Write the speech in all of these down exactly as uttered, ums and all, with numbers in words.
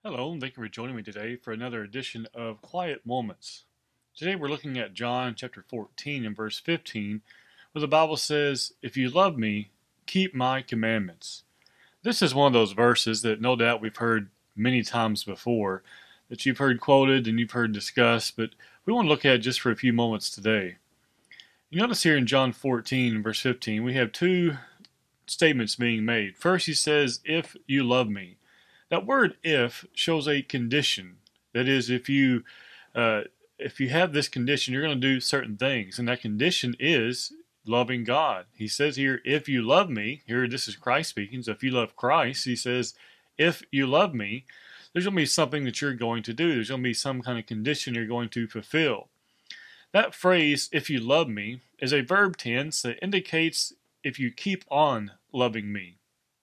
Hello, and thank you for joining me today for another edition of Quiet Moments. Today we're looking at John chapter fourteen and verse fifteen, where the Bible says, "If you love me, keep my commandments." This is one of those verses that no doubt we've heard many times before, that you've heard quoted and you've heard discussed, but we want to look at it just for a few moments today. You notice here in John fourteen and verse fifteen, we have two statements being made. First, he says, "If you love me." That word "if" shows a condition. That is, if you uh, if you have this condition, you're going to do certain things, and that condition is loving God. He says here, "If you love me," here this is Christ speaking. So if you love Christ, he says, "If you love me," there's going to be something that you're going to do. There's going to be some kind of condition you're going to fulfill. That phrase, "if you love me," is a verb tense that indicates if you keep on loving me.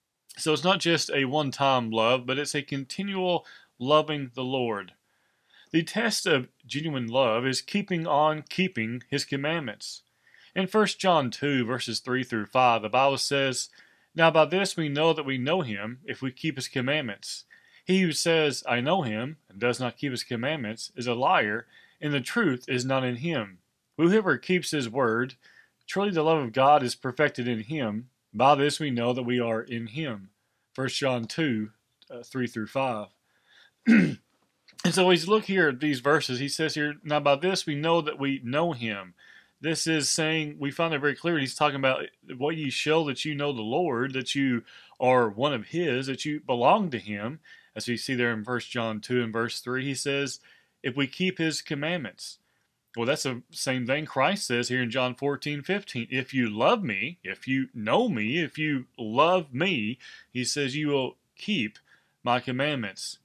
So it's not just a one-time love, but it's a continual loving the Lord. The test of genuine love is keeping on keeping His commandments. In First John two, verses three through five, the Bible says, "Now by this we know that we know Him, if we keep His commandments. He who says, 'I know Him,' and does not keep His commandments, is a liar, and the truth is not in him. Whoever keeps His word, truly the love of God is perfected in him. By this we know that we are in Him." First John two, uh, three through five. And so as you look here at these verses, he says here, "Now by this we know that we know Him." This is saying, we find it very clear, he's talking about what you show that you know the Lord, that you are one of His, that you belong to Him. As we see there in First John two and verse three, he says, "If we keep His commandments." Well, that's the same thing Christ says here in John fourteen fifteen. "If you love me, if you know me, if you love me," he says, "you will keep my commandments."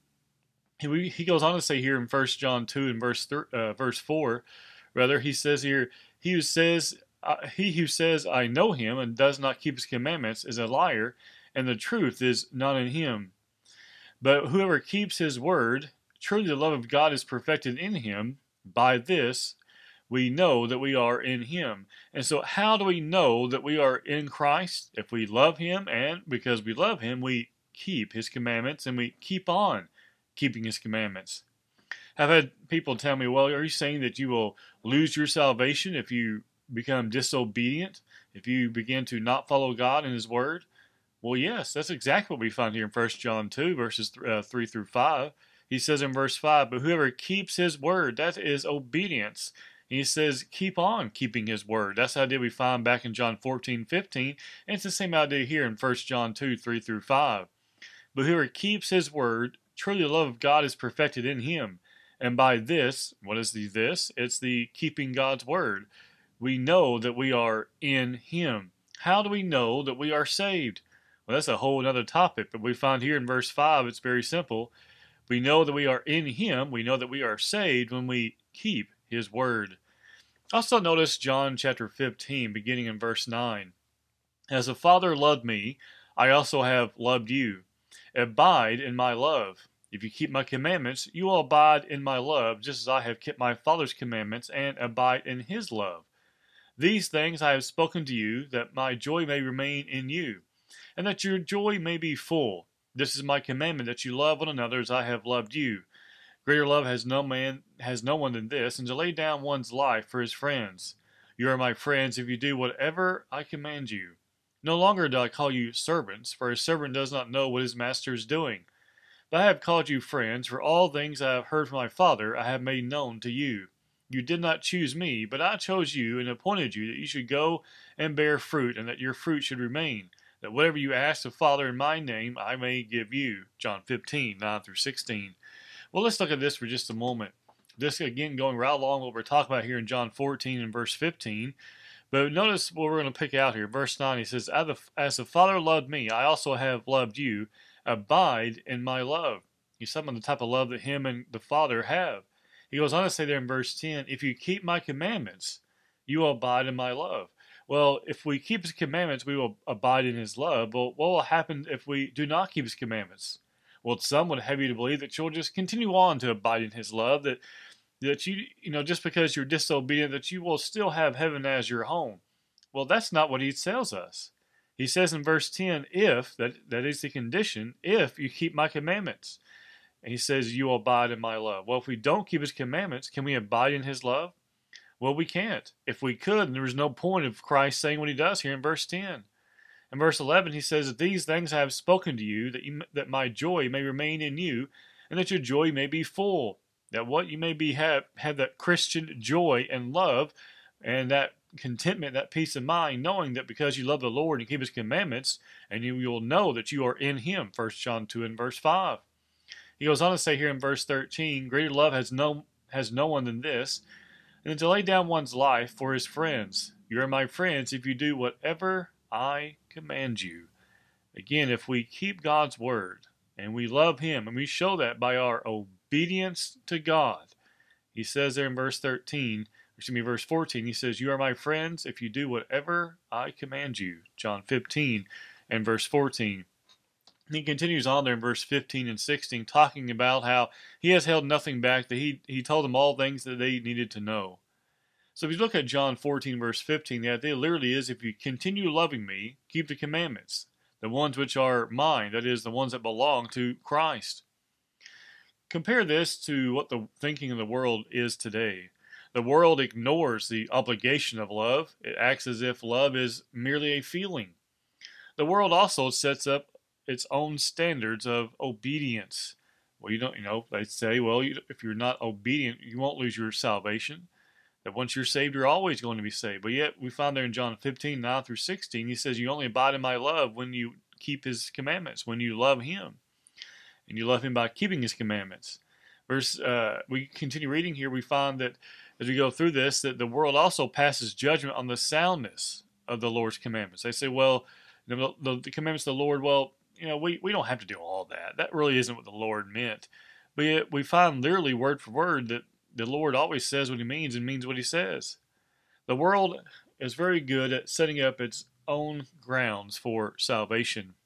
He, he goes on to say here in First John two and verse th- uh, verse four, rather, he says here, he who says, uh, he who says, "I know Him," and does not keep His commandments is a liar, and the truth is not in him. But whoever keeps His word, truly the love of God is perfected in him. By this we know that we are in Him. And so how do we know that we are in Christ? If we love Him, and because we love Him, we keep His commandments, and we keep on keeping His commandments. I've had people tell me, "Well, are you saying that you will lose your salvation if you become disobedient, if you begin to not follow God and His word?" Well, yes, that's exactly what we find here in First John two, verses uh, three through five. He says in verse five, "But whoever keeps His word," that is obedience. And he says, keep on keeping His word. That's the idea we find back in John fourteen fifteen, and it's the same idea here in First John two, three through five. "But whoever keeps His word, truly the love of God is perfected in him. And by this," what is the this? It's the keeping God's word. "We know that we are in Him." How do we know that we are saved? Well, that's a whole other topic, but we find here in verse five, it's very simple. We know that we are in Him. We know that we are saved when we keep His word. Also notice John chapter fifteen, beginning in verse nine. "As the Father loved me, I also have loved you. Abide in my love. If you keep my commandments, you will abide in my love, just as I have kept my Father's commandments and abide in His love. These things I have spoken to you, that my joy may remain in you, and that your joy may be full. This is my commandment, that you love one another as I have loved you. Greater love has no man has no one than this, and to lay down one's life for his friends. You are my friends if you do whatever I command you. No longer do I call you servants, for a servant does not know what his master is doing. But I have called you friends, for all things I have heard from my Father I have made known to you. You did not choose me, but I chose you and appointed you that you should go and bear fruit, and that your fruit should remain, that whatever you ask the Father in my name I may give you." John fifteen, nine through sixteen. Well, let's look at this for just a moment. This, again, going right along what we're talking about here in John fourteen and verse fifteen. But notice what we're going to pick out here. Verse nine, he says, "As the Father loved me, I also have loved you. Abide in my love." He's talking about the type of love that Him and the Father have. He goes on to say there in verse ten, "If you keep my commandments, you will abide in my love." Well, if we keep His commandments, we will abide in His love. But what will happen if we do not keep His commandments? Well, some would have you to believe that you'll just continue on to abide in His love, that that you, you know, just because you're disobedient, that you will still have heaven as your home. Well, that's not what He tells us. He says in verse ten, if, that, that is the condition, if you keep my commandments. And he says, you will abide in my love. Well, if we don't keep his commandments, can we abide in his love? Well, we can't. If we could, there was no point of Christ saying what he does here in verse ten. In verse eleven, he says, these things I have spoken to you, that, you, that my joy may remain in you, and that your joy may be full. That what you may be have, have that Christian joy and love, and that contentment, that peace of mind, knowing that because you love the Lord and keep his commandments, and you will know that you are in him. First John two and verse five. He goes on to say here in verse thirteen, greater love has no has no one than this, and to lay down one's life for his friends. You are my friends if you do whatever I command you. Again, if we keep God's word and we love him, and we show that by our obedience to God. He says there in verse thirteen, excuse me, verse fourteen, he says, you are my friends if you do whatever I command you. John fifteen and verse fourteen. He continues on there in verse fifteen and sixteen, talking about how he has held nothing back, that he, he told them all things that they needed to know. So if you look at John fourteen, verse fifteen, the idea literally is, if you continue loving me, keep the commandments, the ones which are mine, that is, the ones that belong to Christ. Compare this to what the thinking of the world is today. The world ignores the obligation of love. It acts as if love is merely a feeling. The world also sets up its own standards of obedience. Well, you don't, you know, they say, well, you, if you're not obedient, you won't lose your salvation. That once you're saved, you're always going to be saved. But yet, we find there in John fifteen, nine through sixteen, he says, you only abide in my love when you keep his commandments, when you love him. And you love him by keeping his commandments. Verse, uh, we continue reading here, we find that as we go through this, that the world also passes judgment on the soundness of the Lord's commandments. They say, well, the, the, the commandments of the Lord, well, you know, we, we don't have to do all that. That really isn't what the Lord meant. But yet we find literally word for word that the Lord always says what he means and means what he says. The world is very good at setting up its own grounds for salvation.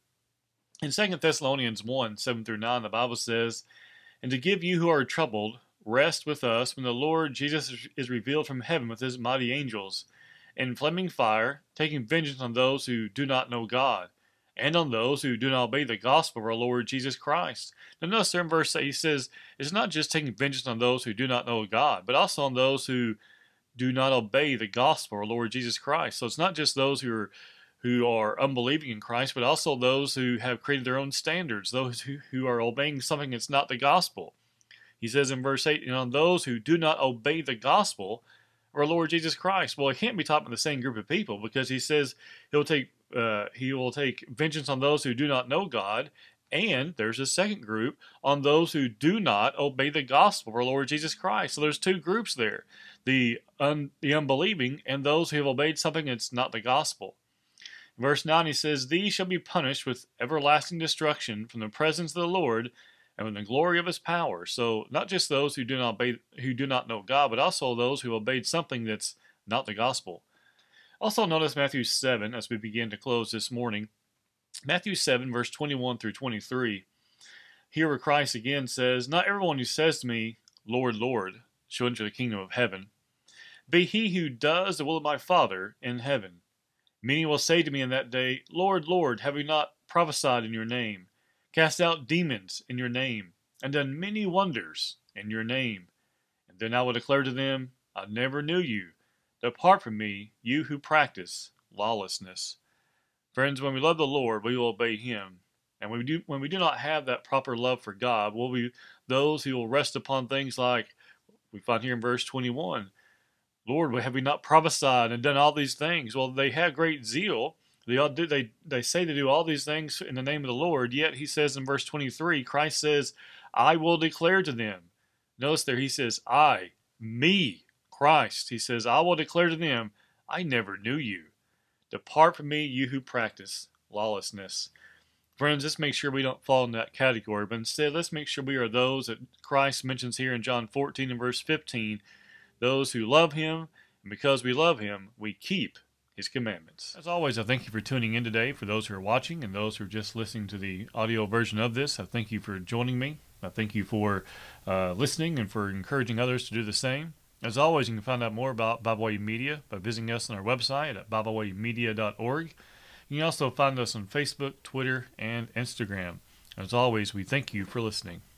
In Second Thessalonians one, seven through nine, the Bible says, and to give you who are troubled, rest with us when the Lord Jesus is revealed from heaven with his mighty angels, in flaming fire, taking vengeance on those who do not know God, and on those who do not obey the gospel of our Lord Jesus Christ. Now notice there in verse eight, he says, it's not just taking vengeance on those who do not know God, but also on those who do not obey the gospel of our Lord Jesus Christ. So it's not just those who are who are unbelieving in Christ, but also those who have created their own standards, those who, who are obeying something that's not the gospel. He says in verse eight, and on those who do not obey the gospel of our Lord Jesus Christ. Well, he can't be talking about the same group of people, because he says he'll take uh, he will take vengeance on those who do not know God, and there's a second group, on those who do not obey the gospel of our Lord Jesus Christ. So there's two groups there, the, un, the unbelieving and those who have obeyed something that's not the gospel. Verse nine, he says, these shall be punished with everlasting destruction from the presence of the Lord and from the glory of his power. So not just those who do not obey, who do not know God, but also those who obeyed something that's not the gospel. Also notice Matthew seven as we begin to close this morning. Matthew seven, verse twenty-one through twenty-three. Here where Christ again says, not everyone who says to me, Lord, Lord, shall enter the kingdom of heaven, but he who does the will of my Father in heaven. Many will say to me in that day, Lord, Lord, have we not prophesied in your name, cast out demons in your name, and done many wonders in your name? And then I will declare to them, I never knew you. Depart from me, you who practice lawlessness. Friends, when we love the Lord, we will obey him. And when we do, when we do not have that proper love for God, we'll be those who will rest upon things like we find here in verse twenty-one. Lord, have we not prophesied and done all these things? Well, they have great zeal. They, all do, they, they say they do all these things in the name of the Lord, yet he says in verse twenty-three, Christ says, I will declare to them. Notice there he says, I, me, Christ. He says, I will declare to them, I never knew you. Depart from me, you who practice lawlessness. Friends, let's make sure we don't fall in that category, but instead let's make sure we are those that Christ mentions here in John fourteen and verse fifteen, those who love him, and because we love him, we keep his commandments. As always, I thank you for tuning in today. For those who are watching and those who are just listening to the audio version of this, I thank you for joining me. I thank you for uh, listening and for encouraging others to do the same. As always, you can find out more about Bible Way Media by visiting us on our website at bible way media dot org. You can also find us on Facebook, Twitter, and Instagram. As always, we thank you for listening.